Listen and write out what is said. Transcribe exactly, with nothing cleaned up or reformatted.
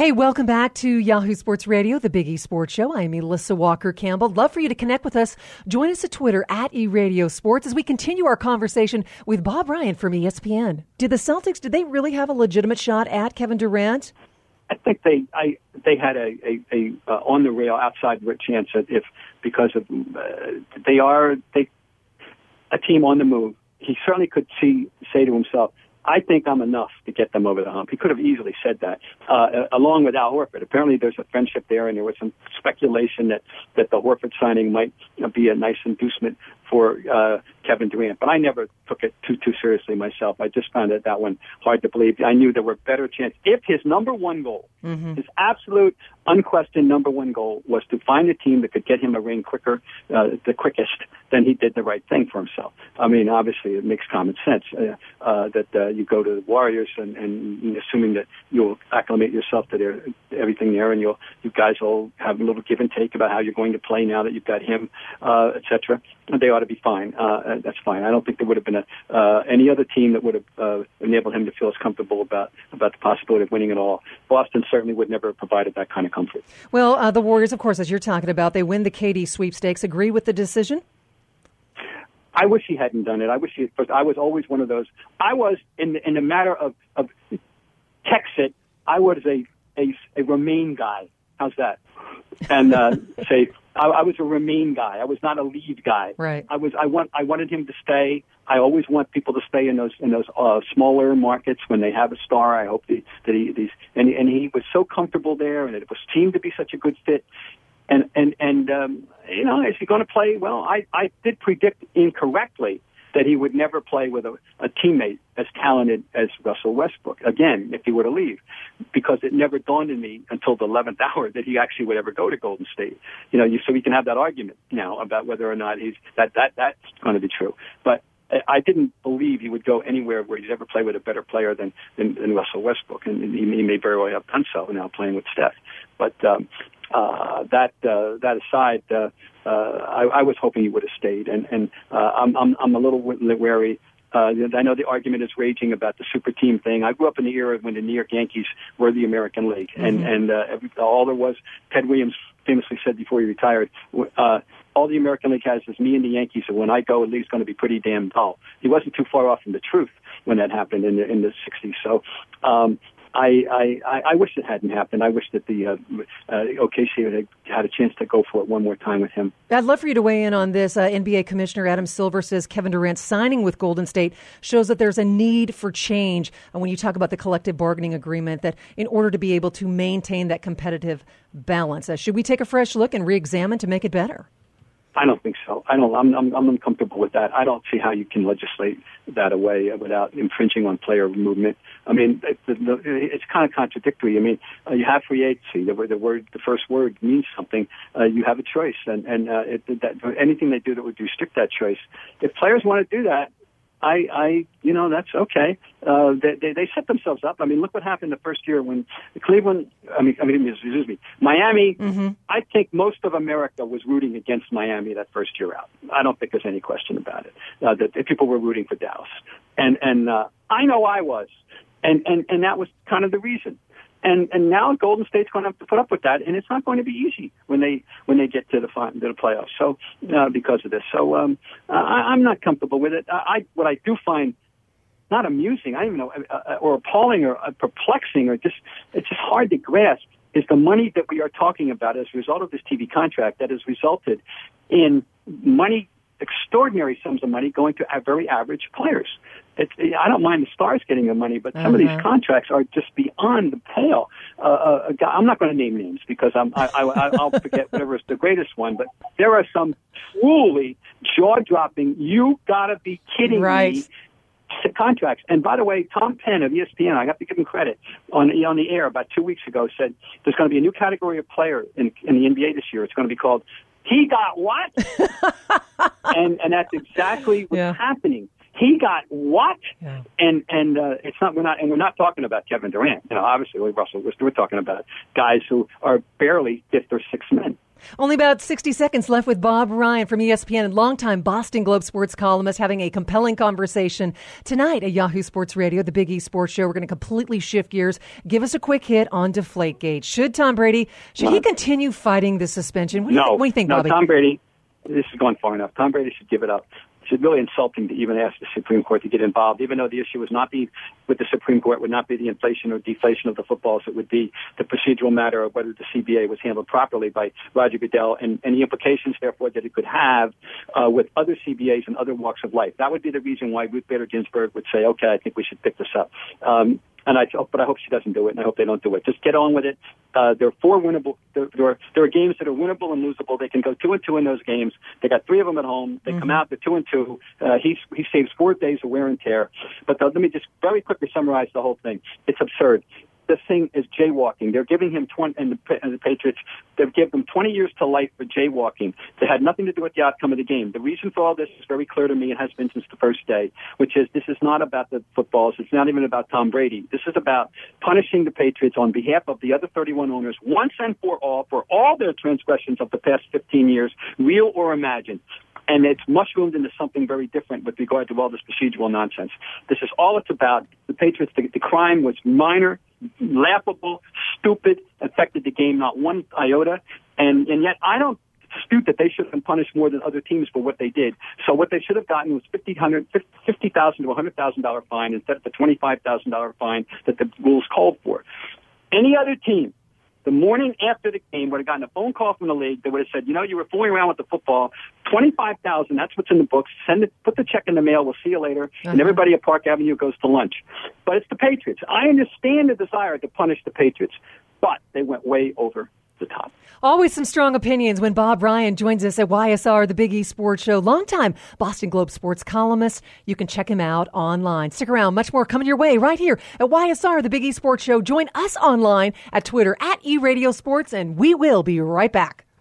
Hey, welcome back to Yahoo Sports Radio, the Big E Sports Show. I'm Melissa Walker-Campbell. Love for you to connect with us. Join us at Twitter at eRadio Sports as we continue our conversation with Bob Ryan from E S P N. Did the Celtics, did they really have a legitimate shot at Kevin Durant? I think they I they had a, a, a uh, on the rail outside chance that if because of uh, they are they a team on the move. He certainly could see say to himself, I think I'm enough to get them over the hump. He could have easily said that, uh, along with Al Horford. Apparently there's a friendship there, and there was some speculation that, that the Horford signing might be a nice inducement for uh, Kevin Durant. But I never took it too, too seriously myself. I just found that, that one hard to believe. I knew there were better chances. If his number one goal, mm-hmm. his absolute, unquestioned number one goal was to find a team that could get him a ring quicker, uh, the quickest, then he did the right thing for himself. I mean, obviously it makes common sense uh, uh, that uh, you go to the Warriors and, and assuming that you'll acclimate yourself to their everything there, and you'll you guys will have a little give and take about how you're going to play now that you've got him, uh, et cetera. They ought to be fine. Uh, that's fine. I don't think there would have been a, uh, any other team that would have uh, enabled him to feel as comfortable about about the possibility of winning it all. Boston certainly would never have provided that kind of comfort. Well, uh, the Warriors, of course, as you're talking about, they win the K D sweepstakes. Agree with the decision? I wish he hadn't done it. I wish he had, I was always one of those. I was, in the, in the matter of, of Texit, I was a, a, a Remain guy. How's that? And uh, say, I, I was a Remain guy. I was not a lead guy. Right. I was. I want. I wanted him to stay. I always want people to stay in those in those uh, smaller markets when they have a star. I hope the, that he these and and he was so comfortable there, and it was seemed to be such a good fit. And and and um, you know, is he going to play? Well, I I did predict incorrectly that he would never play with a, a teammate as talented as Russell Westbrook again if he were to leave, because it never dawned on me until the eleventh hour that he actually would ever go to Golden State. You know, you, so we can have that argument now about whether or not he's that that that's going to be true, but. I didn't believe he would go anywhere where he'd ever play with a better player than, than, than Russell Westbrook, and he, he may very well have done so now playing with Steph. But um, uh, that uh, that aside, uh, uh, I, I was hoping he would have stayed, and, and uh, I'm, I'm I'm a little wary. Uh, I know the argument is raging about the super team thing. I grew up in the era when the New York Yankees were the American League, mm-hmm. and and uh, every, all there was, Ted Williams famously said before he retired, uh, all the American League has is me and the Yankees, and when I go, the league's going to be pretty damn dull. He wasn't too far off from the truth when that happened in the, in the sixties. So um, I, I, I wish it hadn't happened. I wish that the uh, uh, O K C had had a chance to go for it one more time with him. I'd love for you to weigh in on this. Uh, N B A Commissioner Adam Silver says Kevin Durant signing with Golden State shows that there's a need for change. And when you talk about the collective bargaining agreement, that in order to be able to maintain that competitive balance, uh, should we take a fresh look and re-examine to make it better? I don't think so. I don't. I'm, I'm, I'm uncomfortable with that. I don't see how you can legislate that away without infringing on player movement. I mean, it, the, the, it's kind of contradictory. I mean, uh, you have free agency. The, the word, the first word means something. Uh, you have a choice, and and uh, it, that, anything they do that would restrict that choice. If players want to do that, I, I, you know, that's okay. Uh, they, they, they set themselves up. I mean, look what happened the first year when Cleveland, I mean, I mean, excuse me, Miami, mm-hmm. I think most of America was rooting against Miami that first year out. I don't think there's any question about it. Uh, that, that people were rooting for Dallas. And, and, uh, I know I was. And, and, and that was kind of the reason. And and now Golden State's going to have to put up with that, and it's not going to be easy when they when they get to the to the playoffs. So uh, because of this, so um, I, I'm not comfortable with it. I, I what I do find not amusing, I don't even know, uh, or appalling, or uh, perplexing, or just it's just hard to grasp is the money that we are talking about as a result of this T V contract that has resulted in money, extraordinary sums of money going to very average players. It's, I don't mind the stars getting the money, but some mm-hmm. of these contracts are just beyond the pale. Uh, uh, I'm not going to name names because I'm, I, I, I'll forget whatever is the greatest one, but there are some truly jaw-dropping, you got to be kidding right. me, contracts. And by the way, Tom Penn of E S P N, I have to give him credit, on, on the air about two weeks ago said there's going to be a new category of player in, in the N B A this year. It's going to be called He Got What? and, and that's exactly what's yeah. happening. He got what? Yeah. And and uh, it's not we're not and we're not talking about Kevin Durant. You know, obviously, Russell. We're, we're talking about guys who are barely fifth or sixth men. Only about sixty seconds left with Bob Ryan from E S P N and longtime Boston Globe sports columnist having a compelling conversation tonight at Yahoo Sports Radio, the Big E Sports Show. We're going to completely shift gears. Give us a quick hit on Deflategate. Should Tom Brady, should he continue fighting the suspension? What do you, no, think, what do you think, no, Bobby? Tom Brady, this is going far enough. Tom Brady should give it up. It's really insulting to even ask the Supreme Court to get involved, even though the issue was not be with the Supreme Court, would not be the inflation or deflation of the footballs. It would be the procedural matter of whether the C B A was handled properly by Roger Goodell and, and the implications, therefore, that it could have uh, with other C B As and other walks of life. That would be the reason why Ruth Bader Ginsburg would say, okay, I think we should pick this up. Um, And I, but I hope she doesn't do it, and I hope they don't do it. Just get on with it. Uh, there are four winnable. There, there are there are games that are winnable and losable. They can go two and two in those games. They got three of them at home. They mm-hmm. come out. They're two and two. Uh, he he saves four days of wear and tear. But the, let me just very quickly summarize the whole thing. It's absurd. This thing is jaywalking. They're giving him twenty, and the, and the Patriots, they've given him twenty years to life for jaywalking. That had nothing to do with the outcome of the game. The reason for all this is very clear to me. It has been since the first day, which is this is not about the footballs. It's not even about Tom Brady. This is about punishing the Patriots on behalf of the other thirty-one owners once and for all for all their transgressions of the past fifteen years, real or imagined. And it's mushroomed into something very different with regard to all this procedural nonsense. This is all it's about. The Patriots, the, the crime was minor, laughable, stupid, affected the game not one iota. And, and yet I don't dispute that they should have been punished more than other teams for what they did. So what they should have gotten was fifty thousand dollars to one hundred thousand dollars fine instead of the twenty-five thousand dollars fine that the rules called for. Any other team, the morning after the game, would have gotten a phone call from the league. They would have said, you know, you were fooling around with the football. twenty-five thousand dollars, that's what's in the books. Send it, put the check in the mail. We'll see you later. Uh-huh. And everybody at Park Avenue goes to lunch. But it's the Patriots. I understand the desire to punish the Patriots, but they went way over the top. Always some strong opinions when Bob Ryan joins us at Y S R, the Big E Sports Show. Longtime Boston Globe sports columnist. You can check him out online. Stick around. Much more coming your way right here at Y S R, the Big E Sports Show. Join us online at Twitter at eRadioSports, and we will be right back.